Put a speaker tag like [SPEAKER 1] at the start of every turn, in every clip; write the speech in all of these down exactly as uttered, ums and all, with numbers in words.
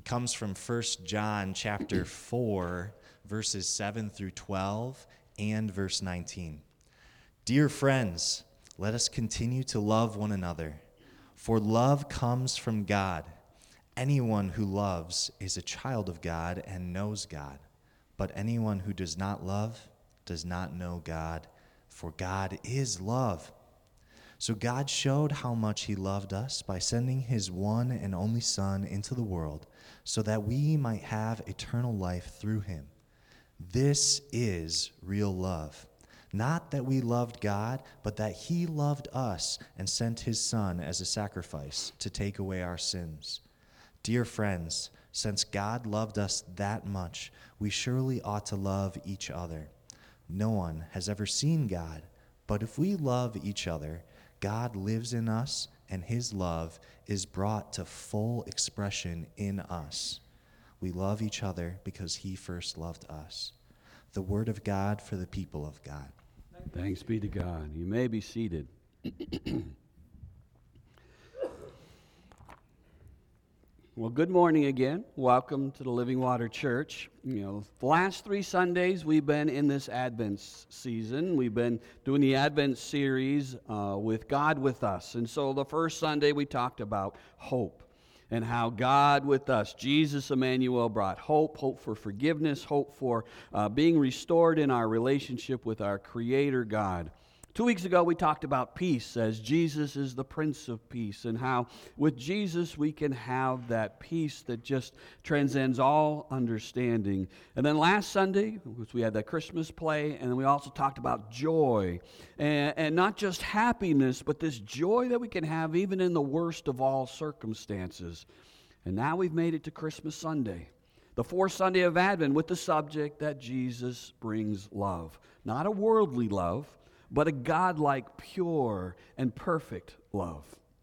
[SPEAKER 1] It comes from First John chapter four, verses seven through twelve, and verse nineteen. Dear friends, let us continue to love one another, for love comes from God. Anyone who loves is a child of God and knows God. But anyone who does not love does not know God, for God is love. So God showed how much he loved us by sending his one and only Son into the world so that we might have eternal life through him. This is real love. Not that we loved God, but that he loved us and sent his Son as a sacrifice to take away our sins. Dear friends, since God loved us that much, we surely ought to love each other. No one has ever seen God, but if we love each other, God lives in us, and his love is brought to full expression in us. We love each other because he first loved us. The word of God for the people of God.
[SPEAKER 2] Thanks be to God. You may be seated. Well, good morning again. Welcome to the Living Water Church. You know, the last three Sundays we've been in this Advent season. We've been doing the Advent series uh, with God with us. And so the first Sunday we talked about hope and how God with us, Jesus Emmanuel, brought hope, hope for forgiveness, hope for uh, being restored in our relationship with our Creator God. Two weeks ago, we talked about peace, as Jesus is the Prince of Peace, and how with Jesus we can have that peace that just transcends all understanding. And then last Sunday, we had that Christmas play, and then we also talked about joy, and, and not just happiness, but this joy that we can have even in the worst of all circumstances. And now we've made it to Christmas Sunday, the fourth Sunday of Advent, with the subject that Jesus brings love. Not a worldly love, but a God-like, pure, and perfect love.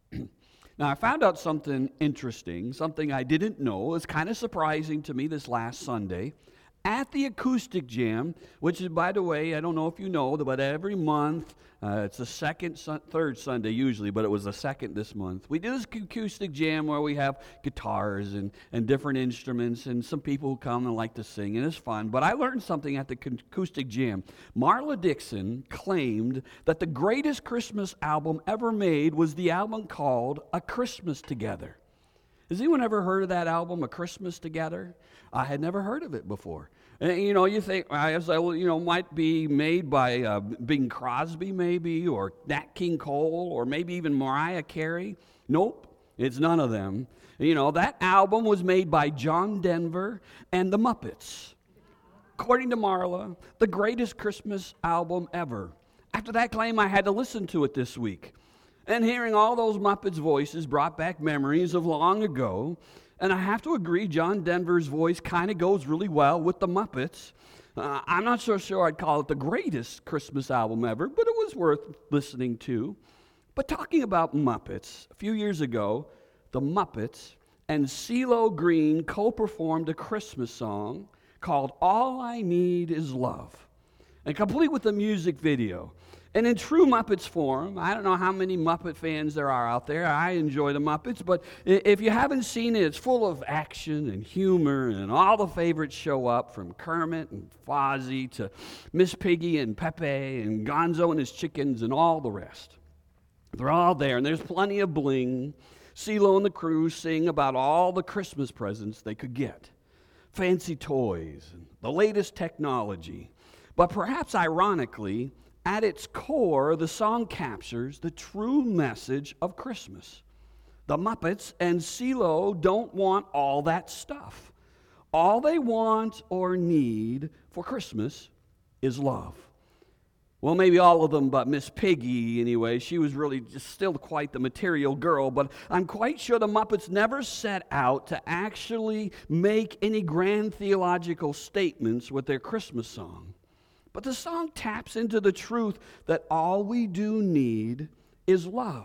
[SPEAKER 2] Now, I found out something interesting, something I didn't know. It was kind of surprising to me this last Sunday. At the Acoustic Jam, which is, by the way, I don't know if you know, but every month, uh, it's the second, third Sunday usually, but it was the second this month. We do this Acoustic Jam where we have guitars and, and different instruments and some people who come and like to sing, and it's fun. But I learned something at the Acoustic Jam. Marla Dixon claimed that the greatest Christmas album ever made was the album called A Christmas Together. Has anyone ever heard of that album, A Christmas Together? I had never heard of it before. And, you know, you think, I was like, well, you know, might be made by uh, Bing Crosby maybe, or Nat King Cole, or maybe even Mariah Carey. Nope, it's none of them. You know, that album was made by John Denver and the Muppets. According to Marla, the greatest Christmas album ever. After that claim, I had to listen to it this week. And hearing all those Muppets' voices brought back memories of long ago. And I have to agree, John Denver's voice kind of goes really well with the Muppets. Uh, I'm not so sure I'd call it the greatest Christmas album ever, but it was worth listening to. But talking about Muppets, a few years ago, the Muppets and CeeLo Green co-performed a Christmas song called All I Need Is Love, and complete with a music video. And in true Muppets form, I don't know how many Muppet fans there are out there. I enjoy the Muppets, but if you haven't seen it, it's full of action and humor, and all the favorites show up, from Kermit and Fozzie to Miss Piggy and Pepe and Gonzo and his chickens and all the rest. They're all there, and there's plenty of bling. CeeLo and the crew sing about all the Christmas presents they could get, fancy toys, and the latest technology. But perhaps ironically, at its core, the song captures the true message of Christmas. The Muppets and CeeLo don't want all that stuff. All they want or need for Christmas is love. Well, maybe all of them but Miss Piggy anyway. She was really just still quite the material girl, but I'm quite sure the Muppets never set out to actually make any grand theological statements with their Christmas song. But the song taps into the truth that all we do need is love.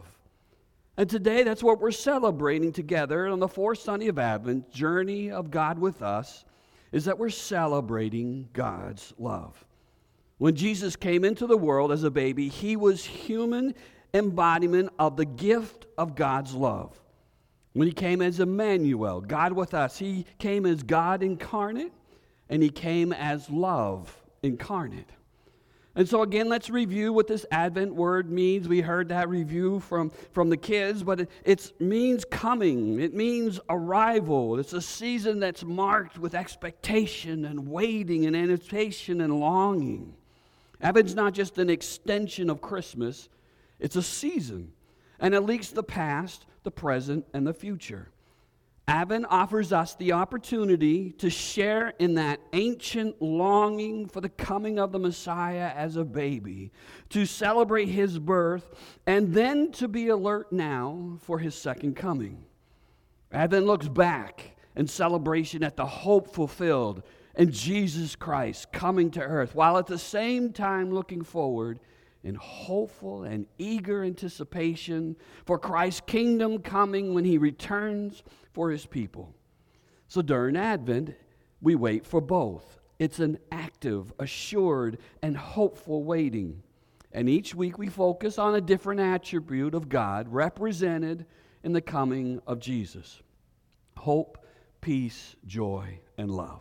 [SPEAKER 2] And today, that's what we're celebrating together on the fourth Sunday of Advent, Journey of God with Us, is that we're celebrating God's love. When Jesus came into the world as a baby, he was human embodiment of the gift of God's love. when he came as Emmanuel, God with us. He came as God incarnate, and he came as love incarnate. And so again, let's review what this Advent word means. We heard that review from, from the kids, but it it's, means coming. It means arrival. It's a season that's marked with expectation and waiting and anticipation and longing. Advent's not just an extension of Christmas. It's a season, and it links the past, the present, and the future. Advent offers us the opportunity to share in that ancient longing for the coming of the Messiah as a baby, to celebrate his birth, and then to be alert now for his second coming. Advent looks back in celebration at the hope fulfilled in Jesus Christ coming to earth, while at the same time looking forward in hopeful and eager anticipation for Christ's kingdom coming when he returns for his people. So during Advent, we wait for both. It's an active, assured, and hopeful waiting. And each week we focus on a different attribute of God represented in the coming of Jesus. Hope, peace, joy, and love.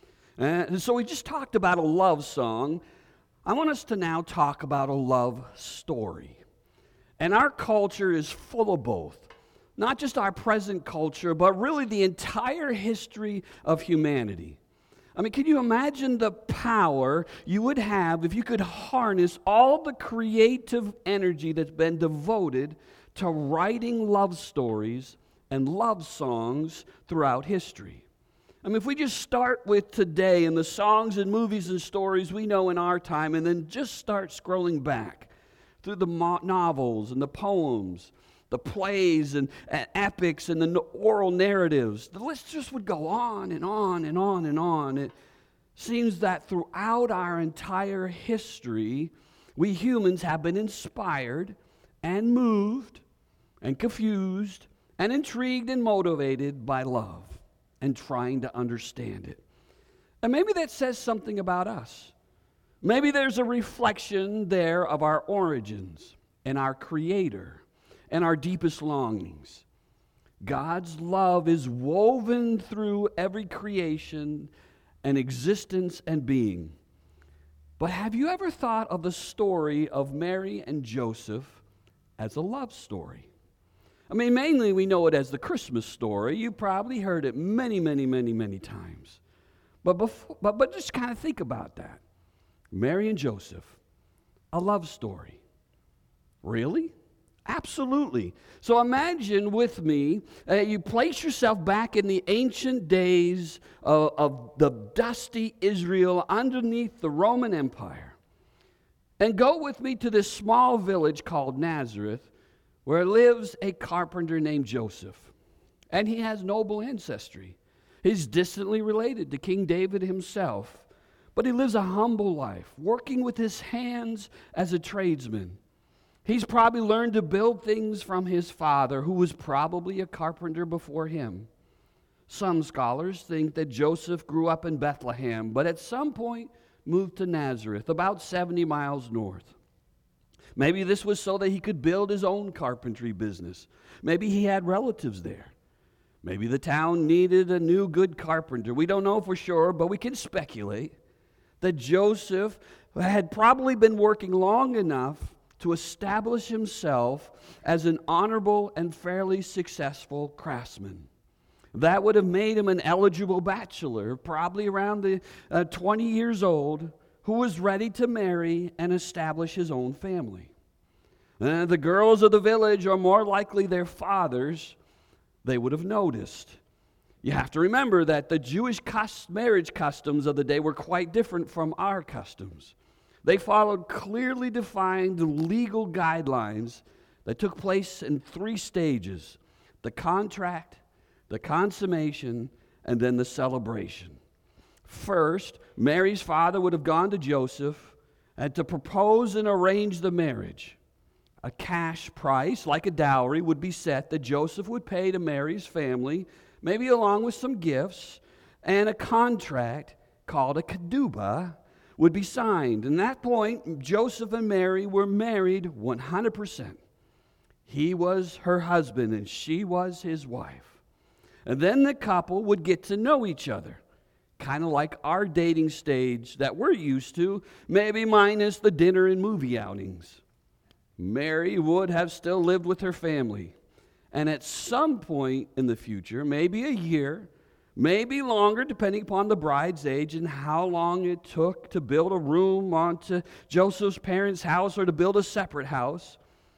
[SPEAKER 2] And so we just talked about a love song. I want us to now talk about a love story. And our culture is full of both. Not just our present culture, but really the entire history of humanity. I mean, can you imagine the power you would have if you could harness all the creative energy that's been devoted to writing love stories and love songs throughout history? I mean, if we just start with today and the songs and movies and stories we know in our time, and then just start scrolling back through the mo- novels and the poems, the plays and, and epics and the no- oral narratives, the list just would go on and on and on and on. It seems that throughout our entire history, we humans have been inspired and moved and confused and intrigued and motivated by love and trying to understand it. And maybe that says something about us. Maybe there's a reflection there of our origins and our Creator and our deepest longings. God's love is woven through every creation and existence and being. But have you ever thought of the story of Mary and Joseph as a love story? I mean, mainly we know it as the Christmas story. You probably heard it many, many, many, many times. But, before, but, but just kind of think about that. Mary and Joseph, a love story. Really? Absolutely. So imagine with me, uh, you place yourself back in the ancient days of, of the dusty Israel underneath the Roman Empire. And go with me to this small village called Nazareth, where lives a carpenter named Joseph. And he has noble ancestry. He's distantly related to King David himself. But he lives a humble life, working with his hands as a tradesman. He's probably learned to build things from his father, who was probably a carpenter before him. Some scholars think that Joseph grew up in Bethlehem, but at some point moved to Nazareth, about seventy miles north. Maybe this was so that he could build his own carpentry business. Maybe he had relatives there. Maybe the town needed a new good carpenter. We don't know for sure, but we can speculate that Joseph had probably been working long enough to establish himself as an honorable and fairly successful craftsman. That would have made him an eligible bachelor, probably around the uh, twenty years old, who was ready to marry and establish his own family. Uh, the girls of the village are more likely their fathers. They would have noticed. You have to remember that the Jewish cus- marriage customs of the day were quite different from our customs. They followed clearly defined legal guidelines that took place in three stages: the contract, the consummation, and then the celebration. First, Mary's father would have gone to Joseph and to propose and arrange the marriage. A cash price, like a dowry, would be set that Joseph would pay to Mary's family, maybe along with some gifts, and a contract called a kedubah would be signed. And at that point, Joseph and Mary were married one hundred percent. He was her husband and she was his wife. And then the couple would get to know each other, kind of like our dating stage that we're used to, maybe minus the dinner and movie outings. Mary would have still lived with her family. And at some point in the future, maybe a year, maybe longer, depending upon the bride's age and how long it took to build a room onto Joseph's parents' house or to build a separate house,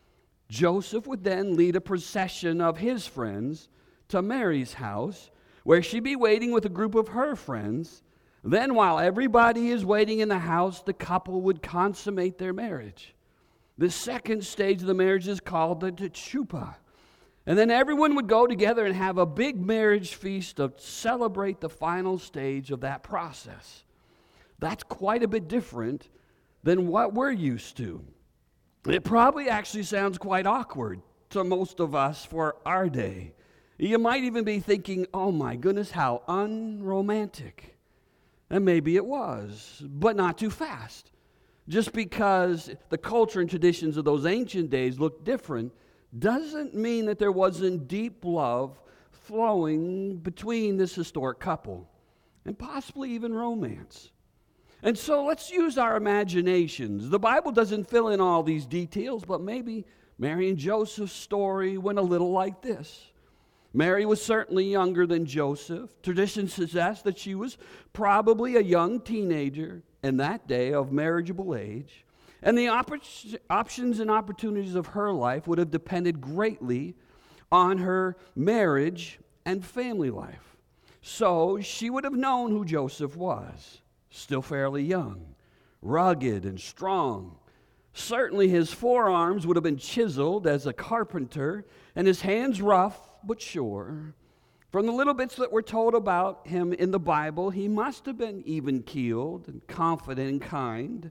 [SPEAKER 2] Joseph would then lead a procession of his friends to Mary's house, where she'd be waiting with a group of her friends. Then, while everybody is waiting in the house, the couple would consummate their marriage. The second stage of the marriage is called the Teshuvah. And then everyone would go together and have a big marriage feast to celebrate the final stage of that process. That's quite a bit different than what we're used to. It probably actually sounds quite awkward to most of us for our day. You might even be thinking, oh my goodness, how unromantic. And maybe it was, but not too fast. Just because the culture and traditions of those ancient days looked different doesn't mean that there wasn't deep love flowing between this historic couple, and possibly even romance. And so let's use our imaginations. The Bible doesn't fill in all these details, but maybe Mary and Joseph's story went a little like this. Mary was certainly younger than Joseph. Tradition suggests that she was probably a young teenager in that day of marriageable age. And the op- options and opportunities of her life would have depended greatly on her marriage and family life. So she would have known who Joseph was, still fairly young, rugged and strong. Certainly his forearms would have been chiseled as a carpenter, and his hands rough but sure. From the little bits that we're told about him in the Bible, he must have been even-keeled and confident and kind.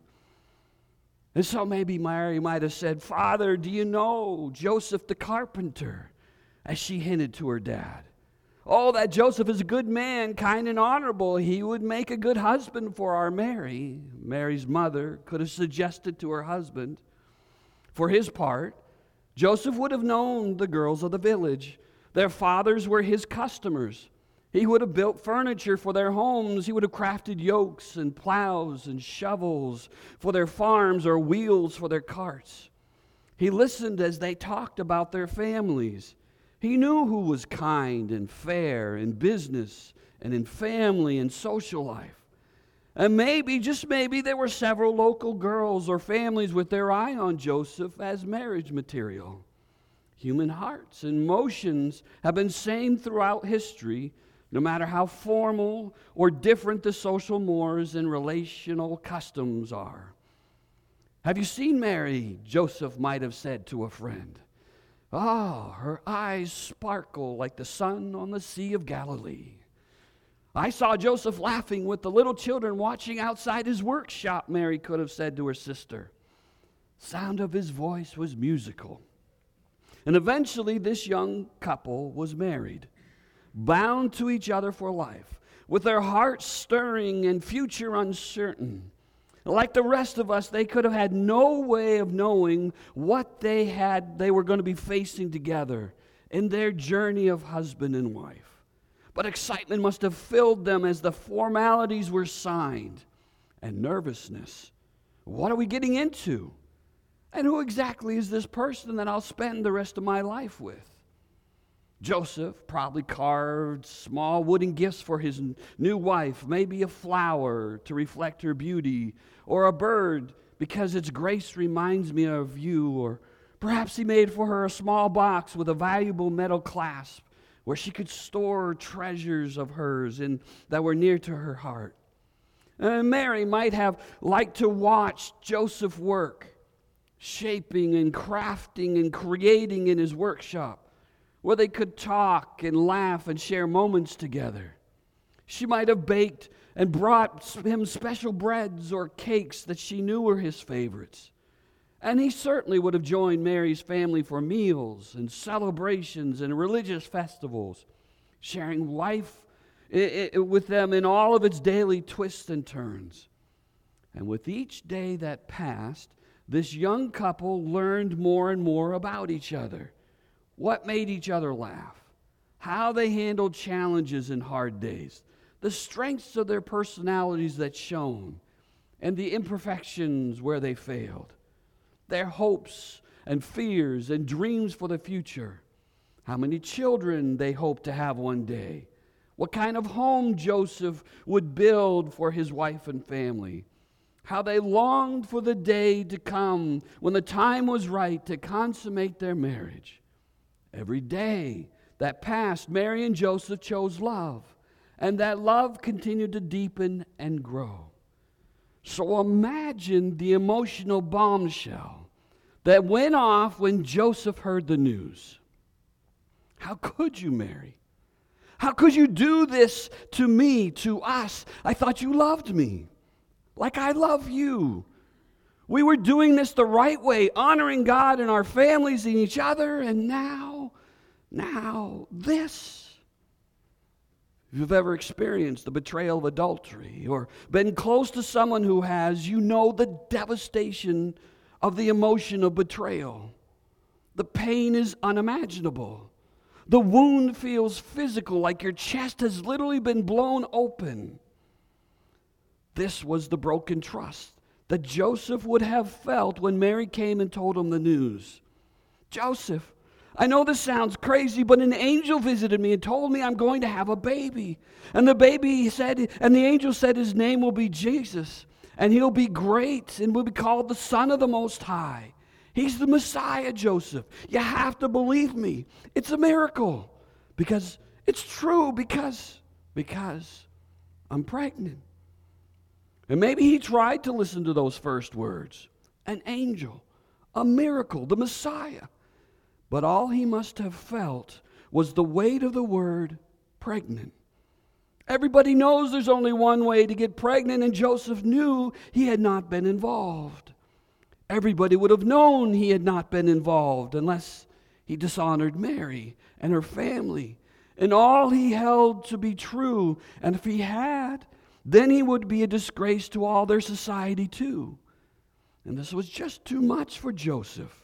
[SPEAKER 2] And so maybe Mary might have said, "Father, do you know Joseph the carpenter?" as she hinted to her dad. Oh, that Joseph is a good man, kind and honorable. He would make a good husband for our Mary. Mary's mother could have suggested to her husband. For his part, Joseph would have known the girls of the village. Their fathers were his customers. He would have built furniture for their homes. He would have crafted yokes and plows and shovels for their farms or wheels for their carts. He listened as they talked about their families. He knew who was kind and fair in business and in family and social life. And maybe, just maybe, there were several local girls or families with their eye on Joseph as marriage material. Human hearts and emotions have been same throughout history, no matter how formal or different the social mores and relational customs are. Have you seen Mary? Joseph might have said to a friend. Oh, her eyes sparkle like the sun on the Sea of Galilee. I saw Joseph laughing with the little children watching outside his workshop, Mary could have said to her sister. Sound of his voice was musical. And eventually this young couple was married, bound to each other for life, with their hearts stirring and future uncertain. Like the rest of us, they could have had no way of knowing what they had they were going to be facing together in their journey of husband and wife. But excitement must have filled them as the formalities were signed, and nervousness. What are we getting into? And who exactly is this person that I'll spend the rest of my life with? Joseph probably carved small wooden gifts for his new wife, maybe a flower to reflect her beauty, or a bird because its grace reminds me of you, or perhaps he made for her a small box with a valuable metal clasp where she could store treasures of hers and that were near to her heart. And Mary might have liked to watch Joseph work, shaping and crafting and creating in his workshop, where they could talk and laugh and share moments together. She might have baked and brought him special breads or cakes that she knew were his favorites. And he certainly would have joined Mary's family for meals and celebrations and religious festivals, sharing life with them in all of its daily twists and turns. And with each day that passed, this young couple learned more and more about each other. what made each other laugh, how they handled challenges and hard days, the strengths of their personalities that shone, and the imperfections where they failed, their hopes and fears and dreams for the future, how many children they hoped to have one day, what kind of home Joseph would build for his wife and family, how they longed for the day to come when the time was right to consummate their marriage. Every day that passed, Mary and Joseph chose love, and that love continued to deepen and grow. So imagine the emotional bombshell that went off when Joseph heard the news. How could you, Mary? How could you do this to me, to us? I thought you loved me, like I love you. We were doing this the right way, honoring God and our families and each other, and now, now, this. If you've ever experienced the betrayal of adultery or been close to someone who has, you know the devastation of the emotion of betrayal. The pain is unimaginable. The wound feels physical, like your chest has literally been blown open. This was the broken trust that Joseph would have felt when Mary came and told him the news. Joseph, I know this sounds crazy, but an angel visited me and told me I'm going to have a baby. And the baby said, and the angel said his name will be Jesus, and he'll be great and will be called the Son of the Most High. He's the Messiah, Joseph. You have to believe me. It's a miracle because it's true because, because I'm pregnant. And maybe he tried to listen to those first words. An angel, a miracle, the Messiah. But all he must have felt was the weight of the word pregnant. Everybody knows there's only one way to get pregnant, and Joseph knew he had not been involved. Everybody would have known he had not been involved unless he dishonored Mary and her family and all he held to be true. And if he had, then he would be a disgrace to all their society too. And this was just too much for Joseph.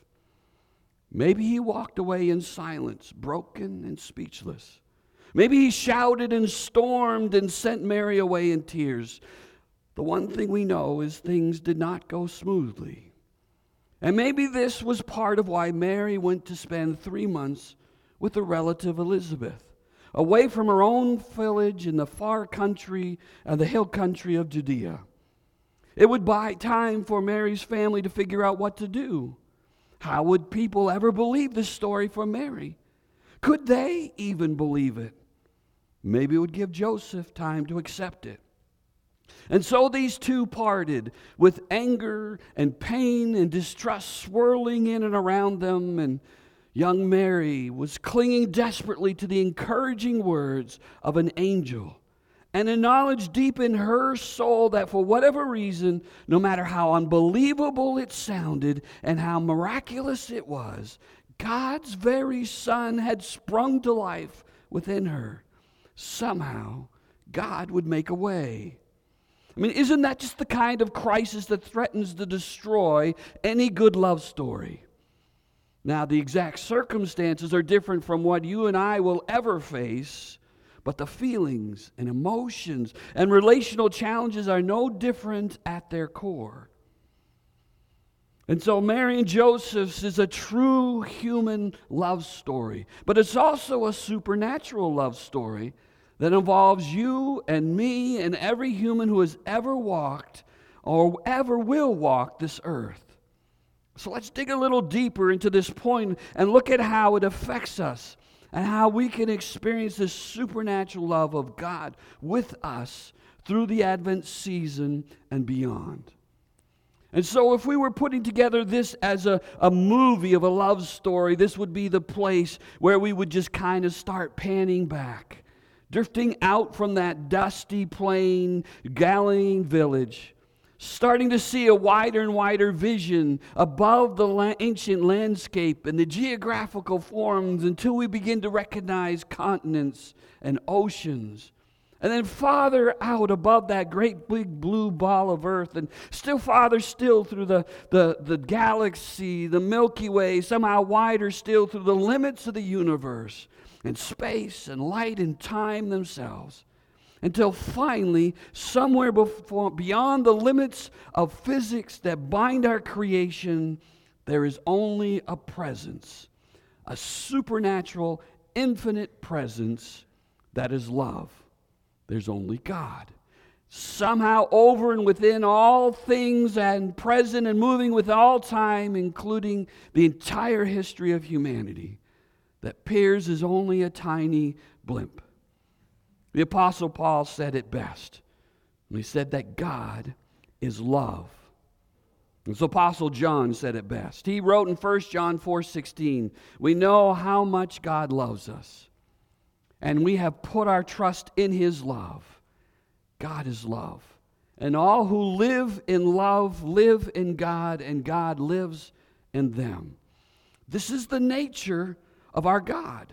[SPEAKER 2] Maybe he walked away in silence, broken and speechless. Maybe he shouted and stormed and sent Mary away in tears. The one thing we know is things did not go smoothly. And maybe this was part of why Mary went to spend three months with her relative Elizabeth, away from her own village in the far country and the hill country of Judea. It would buy time for Mary's family to figure out what to do. How would people ever believe this story from Mary? Could they even believe it? Maybe it would give Joseph time to accept it. And so these two parted with anger and pain and distrust swirling in and around them, and young Mary was clinging desperately to the encouraging words of an angel and a knowledge deep in her soul that for whatever reason, no matter how unbelievable it sounded and how miraculous it was, God's very Son had sprung to life within her. Somehow, God would make a way. I mean, isn't that just the kind of crisis that threatens to destroy any good love story? Now, the exact circumstances are different from what you and I will ever face, but the feelings and emotions and relational challenges are no different at their core. And so Mary and Joseph's is a true human love story, but it's also a supernatural love story that involves you and me and every human who has ever walked or ever will walk this earth. So let's dig a little deeper into this point and look at how it affects us and how we can experience this supernatural love of God with us through the Advent season and beyond. And so if we were putting together this as a, a movie of a love story, this would be the place where we would just kind of start panning back, drifting out from that dusty, plain Galilean village, starting to see a wider and wider vision above the la- ancient landscape and the geographical forms until we begin to recognize continents and oceans And then farther out above that great big blue ball of earth, and still farther still through the, the, the galaxy, the Milky Way, somehow wider still through the limits of the universe, and space and light and time themselves, until finally, somewhere before, beyond the limits of physics that bind our creation, there is only a presence, a supernatural, infinite presence that is love. There's only God. Somehow over and within all things and present and moving with all time, including the entire history of humanity, that appears as only a tiny blimp. The Apostle Paul said it best when he said that God is love. And so Apostle John said it best. He wrote in First John four sixteen, we know how much God loves us, and we have put our trust in His love. God is love. And all who live in love live in God, and God lives in them. This is the nature of our God.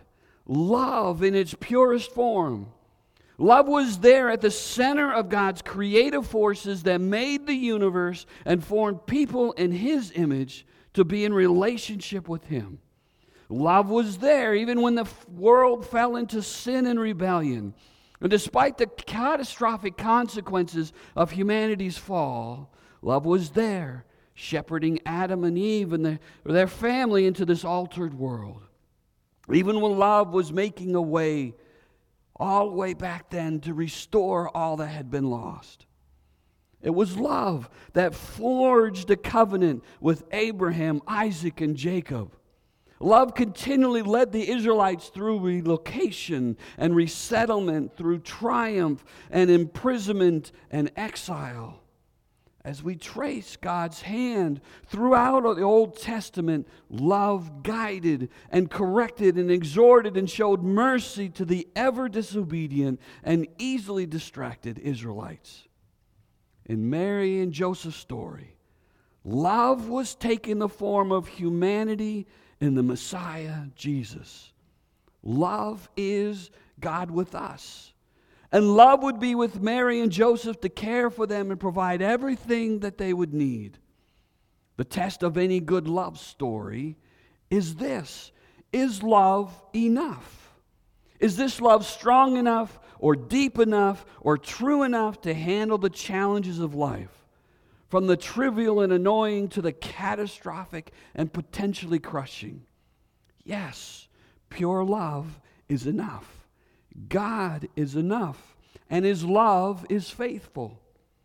[SPEAKER 2] Love in its purest form. Love was there at the center of God's creative forces that made the universe and formed people in His image to be in relationship with Him. Love was there even when the world fell into sin and rebellion. And despite the catastrophic consequences of humanity's fall, love was there, shepherding Adam and Eve and their, their family into this altered world. Even when love was making a way all the way back then to restore all that had been lost. It was love that forged a covenant with Abraham, Isaac, and Jacob. Love continually led the Israelites through relocation and resettlement, through triumph and imprisonment and exile. As we trace God's hand throughout the Old Testament, love guided and corrected and exhorted and showed mercy to the ever disobedient and easily distracted Israelites. In Mary and Joseph's story, love was taking the form of humanity in the Messiah, Jesus. Love is God with us. And love would be with Mary and Joseph to care for them and provide everything that they would need. The test of any good love story is this: is love enough? Is this love strong enough or deep enough or true enough to handle the challenges of life? From the trivial and annoying to the catastrophic and potentially crushing. Yes, pure love is enough. God is enough, and His love is faithful.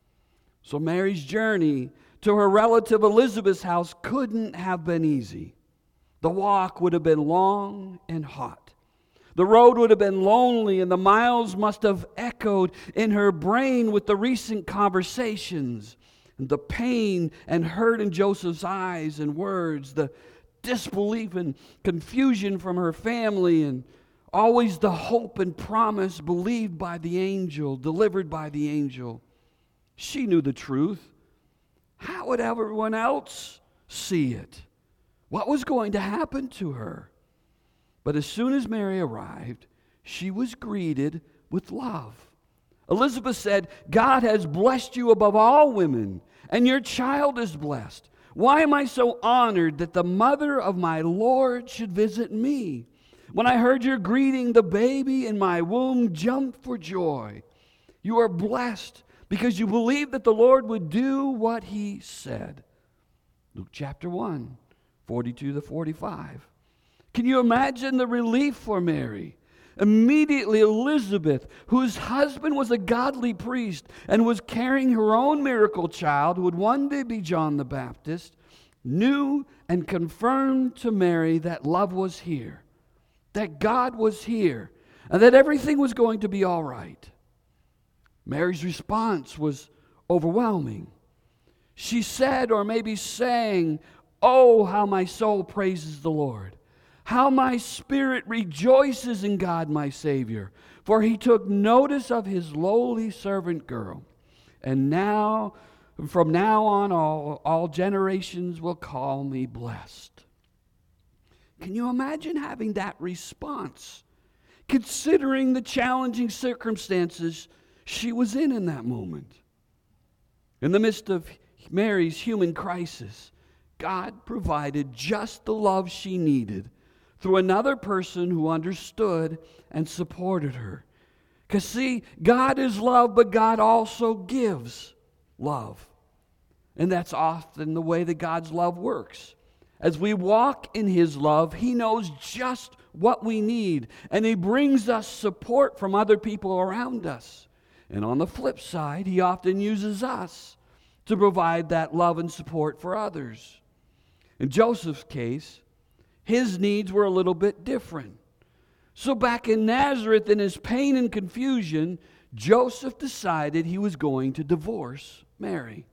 [SPEAKER 2] So Mary's journey to her relative Elizabeth's house couldn't have been easy. The walk would have been long and hot. The road would have been lonely, and the miles must have echoed in her brain with the recent conversations, and the pain and hurt in Joseph's eyes and words, the disbelief and confusion from her family, and always the hope and promise believed by the angel, delivered by the angel. She knew the truth. How would everyone else see it? What was going to happen to her? But as soon as Mary arrived, she was greeted with love. Elizabeth said, God has blessed you above all women, and your child is blessed. Why am I so honored that the mother of my Lord should visit me? When I heard your greeting, the baby in my womb jumped for joy. You are blessed because you believed that the Lord would do what He said. Luke chapter one, forty-two to forty-five. Can you imagine the relief for Mary? Immediately Elizabeth, whose husband was a godly priest and was carrying her own miracle child, who would one day be John the Baptist, knew and confirmed to Mary that love was here. That God was here, and that everything was going to be all right. Mary's response was overwhelming. She said, or maybe sang, "Oh, how my soul praises the Lord. How my spirit rejoices in God my Savior. For He took notice of His lowly servant girl. And now, from now on, all, all generations will call me blessed." Can you imagine having that response? considering the challenging circumstances she was in in that moment. In the midst of Mary's human crisis, God provided just the love she needed through another person who understood and supported her. Because see, God is love, but God also gives love. And that's often the way that God's love works. As we walk in His love, He knows just what we need, and He brings us support from other people around us. And on the flip side, He often uses us to provide that love and support for others. In Joseph's case, his needs were a little bit different. So back in Nazareth, in his pain and confusion, Joseph decided he was going to divorce Mary.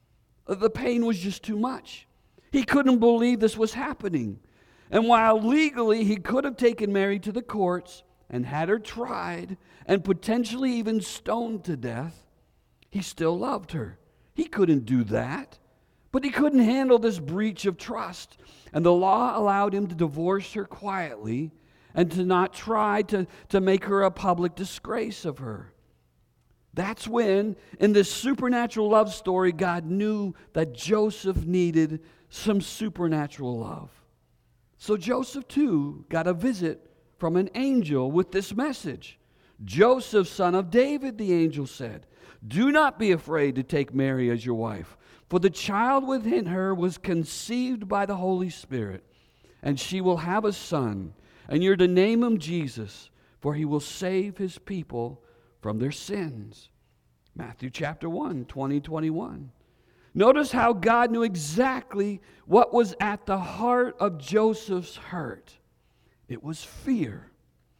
[SPEAKER 2] The pain was just too much. He couldn't believe this was happening. And while legally he could have taken Mary to the courts and had her tried and potentially even stoned to death, he still loved her. He couldn't do that. But he couldn't handle this breach of trust. And the law allowed him to divorce her quietly and to not try to, to make her a public disgrace of her. That's when, in this supernatural love story, God knew that Joseph needed some supernatural love. So Joseph, too, got a visit from an angel with this message. "Joseph, son of David," the angel said, "do not be afraid to take Mary as your wife, for the child within her was conceived by the Holy Spirit, and she will have a son, and you're to name him Jesus, for he will save his people from their sins." Matthew chapter one, twenty, twenty-one. Notice how God knew exactly what was at the heart of Joseph's hurt. It was fear.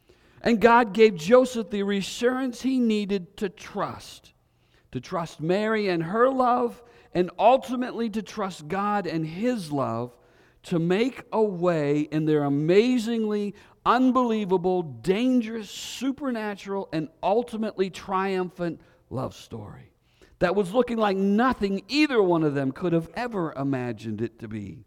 [SPEAKER 2] And God gave Joseph the reassurance he needed to trust. To trust Mary and her love, and ultimately to trust God and His love to make a way in their amazingly unbelievable, dangerous, supernatural, and ultimately triumphant love story that was looking like nothing either one of them could have ever imagined it to be.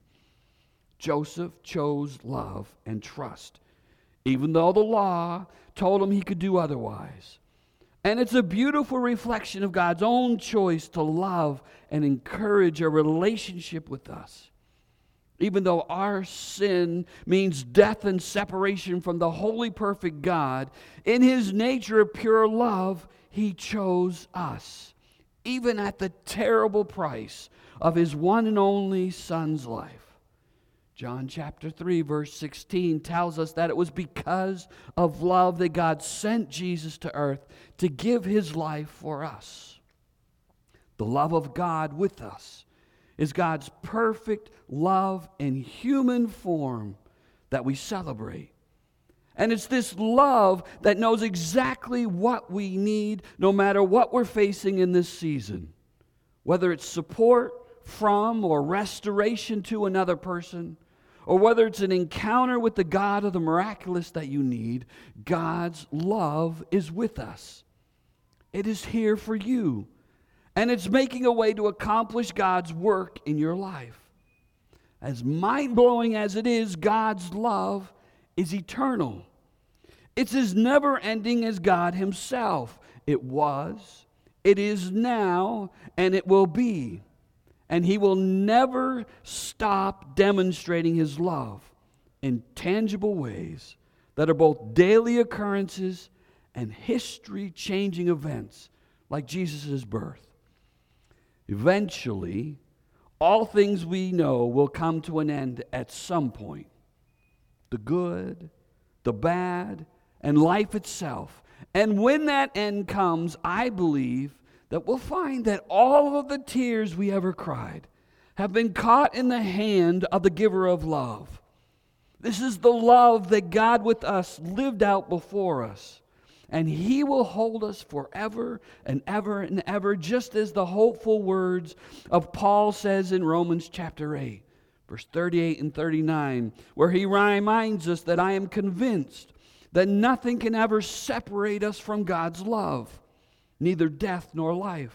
[SPEAKER 2] Joseph chose love and trust, even though the law told him he could do otherwise. And it's a beautiful reflection of God's own choice to love and encourage a relationship with us. Even though our sin means death and separation from the holy, perfect God, in His nature of pure love, He chose us, even at the terrible price of His one and only Son's life. John chapter three, verse sixteen tells us that it was because of love that God sent Jesus to earth to give His life for us. The love of God with us is God's perfect love in human form that we celebrate. And it's this love that knows exactly what we need no matter what we're facing in this season. Whether it's support from or restoration to another person, or whether it's an encounter with the God of the miraculous that you need, God's love is with us. It is here for you. And it's making a way to accomplish God's work in your life. As mind-blowing as it is, God's love is eternal. It's as never-ending as God Himself. It was, it is now, and it will be. And He will never stop demonstrating His love in tangible ways that are both daily occurrences and history-changing events like Jesus' birth. Eventually, all things we know will come to an end at some point. The good, the bad, and life itself. And when that end comes, I believe that we'll find that all of the tears we ever cried have been caught in the hand of the giver of love. This is the love that God with us lived out before us. And He will hold us forever and ever and ever, just as the hopeful words of Paul says in Romans chapter eight, verse thirty-eight and thirty-nine, where he reminds us that I am convinced that nothing can ever separate us from God's love, neither death nor life,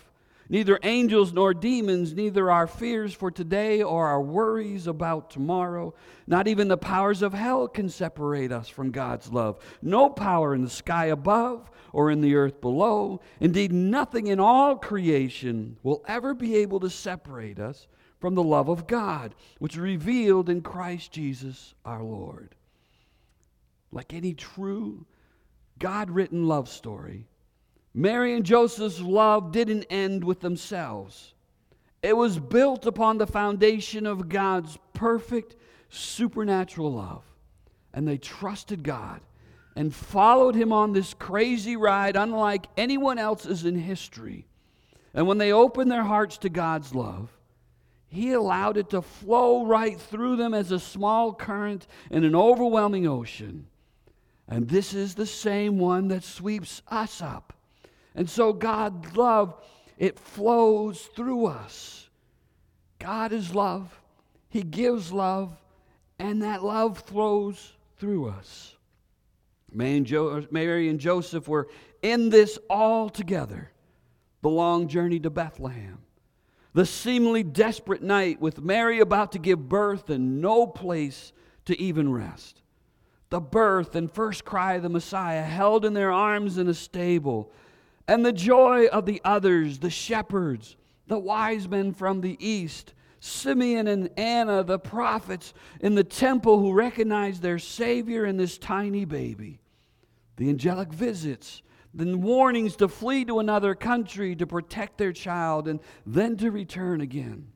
[SPEAKER 2] Neither angels nor demons, neither our fears for today or our worries about tomorrow, not even the powers of hell can separate us from God's love. No power in the sky above or in the earth below. Indeed, nothing in all creation will ever be able to separate us from the love of God, which is revealed in Christ Jesus our Lord. Like any true God-written love story, Mary and Joseph's love didn't end with themselves. It was built upon the foundation of God's perfect supernatural love. And they trusted God and followed Him on this crazy ride unlike anyone else's in history. And when they opened their hearts to God's love, He allowed it to flow right through them as a small current in an overwhelming ocean. And this is the same one that sweeps us up. And so God's love, it flows through us. God is love. He gives love, and that love flows through us. Mary and, jo- Mary and Joseph were in this all together. The long journey to Bethlehem. The seemingly desperate night with Mary about to give birth and no place to even rest. The birth and first cry of the Messiah held in their arms in a stable. And the joy of the others, the shepherds, the wise men from the east, Simeon and Anna, the prophets in the temple who recognized their Savior in this tiny baby. The angelic visits, the warnings to flee to another country to protect their child and then to return again.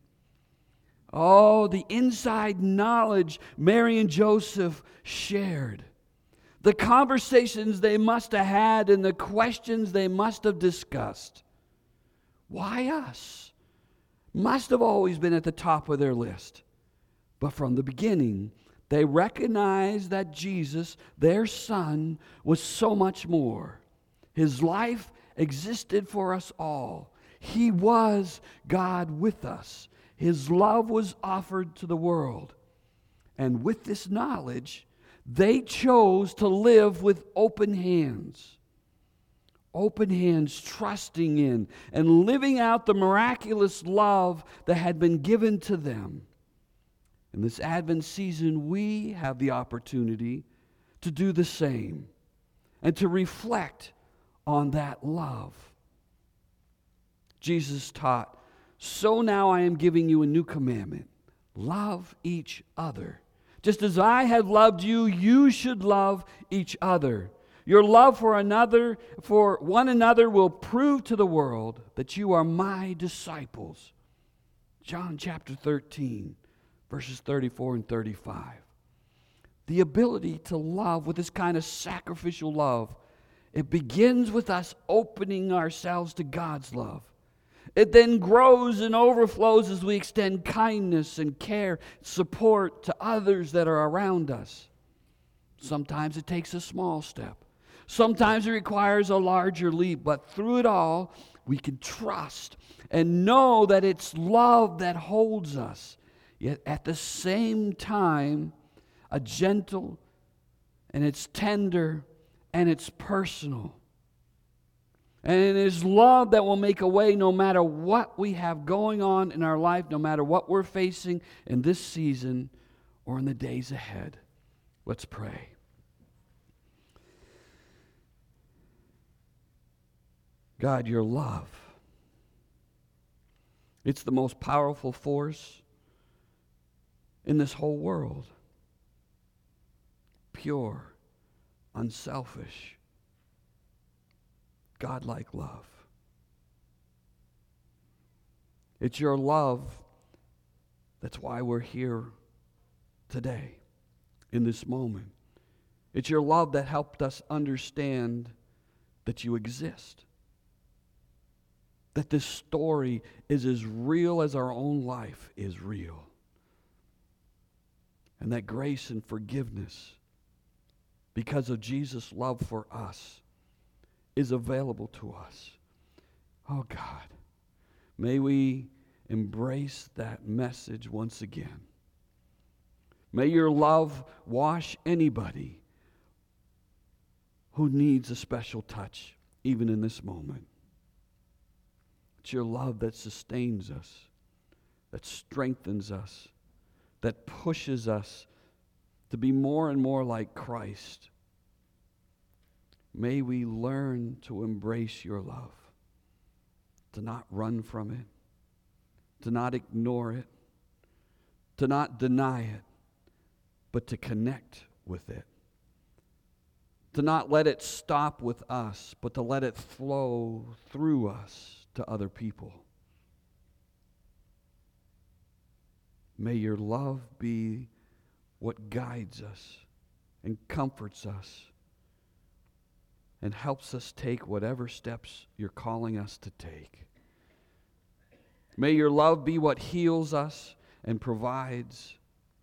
[SPEAKER 2] Oh, the inside knowledge Mary and Joseph shared. The conversations they must have had and the questions they must have discussed. Why us? Must have always been at the top of their list. But from the beginning, they recognized that Jesus, their Son, was so much more. His life existed for us all. He was God with us. His love was offered to the world. And with this knowledge, they chose to live with open hands. Open hands, trusting in and living out the miraculous love that had been given to them. In this Advent season, we have the opportunity to do the same and to reflect on that love. Jesus taught, "So now I am giving you a new commandment. Love each other. Just as I have loved you, you should love each other. Your love for another, for one another will prove to the world that you are my disciples." John chapter thirteen, verses thirty-four and thirty-five. The ability to love with this kind of sacrificial love, it begins with us opening ourselves to God's love. It then grows and overflows as we extend kindness and care, support to others that are around us. Sometimes it takes a small step. Sometimes it requires a larger leap. But through it all, we can trust and know that it's love that holds us. Yet at the same time, a gentle, and it's tender, and it's personal. And it is love that will make a way no matter what we have going on in our life, no matter what we're facing in this season or in the days ahead. Let's pray. God, your love, it's the most powerful force in this whole world. Pure, unselfish, God-like love. It's your love that's why we're here today, in this moment. It's your love that helped us understand that you exist. That this story is as real as our own life is real. And that grace and forgiveness, because of Jesus' love for us, is available to us. Oh God, may we embrace that message once again. May your love wash anybody who needs a special touch, even in this moment. It's your love that sustains us, that strengthens us, that pushes us to be more and more like Christ. May we learn to embrace your love, to not run from it, to not ignore it, to not deny it, but to connect with it. To not let it stop with us, but to let it flow through us to other people. May your love be what guides us and comforts us and helps us take whatever steps you're calling us to take. May your love be what heals us and provides.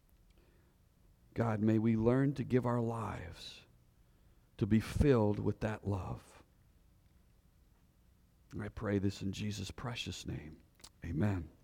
[SPEAKER 2] God, may we learn to give our lives to be filled with that love. I pray this in Jesus' precious name. Amen.